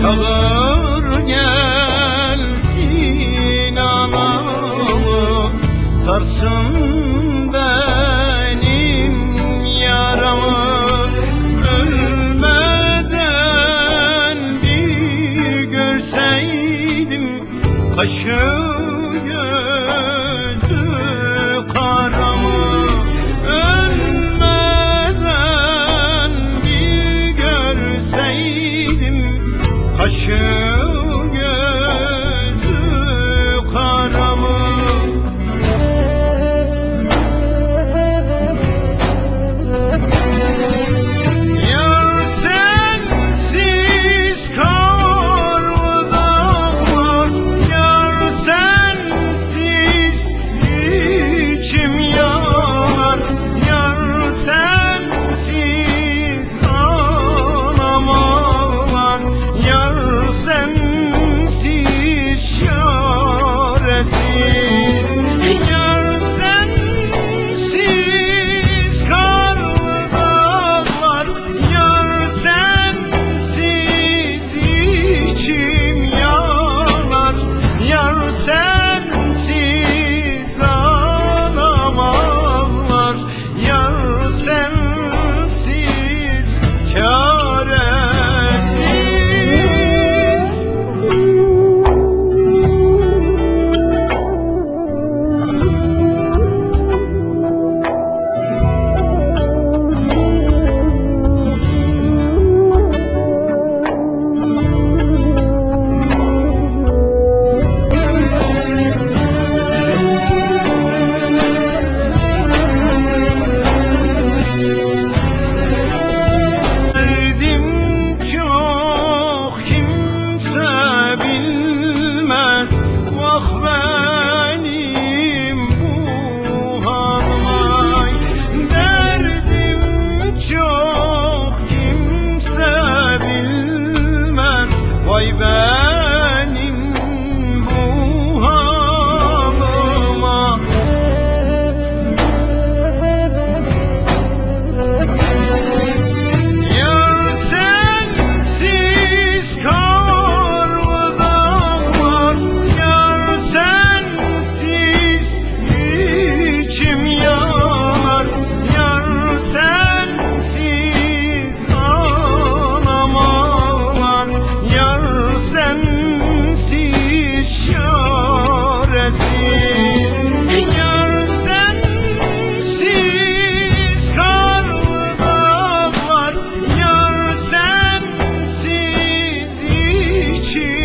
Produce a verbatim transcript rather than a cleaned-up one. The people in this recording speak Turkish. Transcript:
Çağır gelsin anamı, sarsın benim yaramı. Ölmeden bir görseydim kaşı gözü karamı. Ölmeden bir görseydim kaşı gözü karamı. Yar sensiz karlı dağlar, yar sensiz içim yanar. Yar sensiz anam ağlar, yar sensiz çaresiz. Yar sensiz karlı dağlar, yar sensiz içim yanar. Yar sensiz anam ağlar, yar sensiz çaresiz. Derdim çok kimse bilmez, vah benim bu halıma. Derdim çok kimse bilmez, vay benim bu halıma. Yar sensiz karlı dağlar, yar sensiz içim yanar. Yar sensiz anam ağlar, yar sensiz çaresiz. Yar sensiz karlı dağlar, yar sensiz içim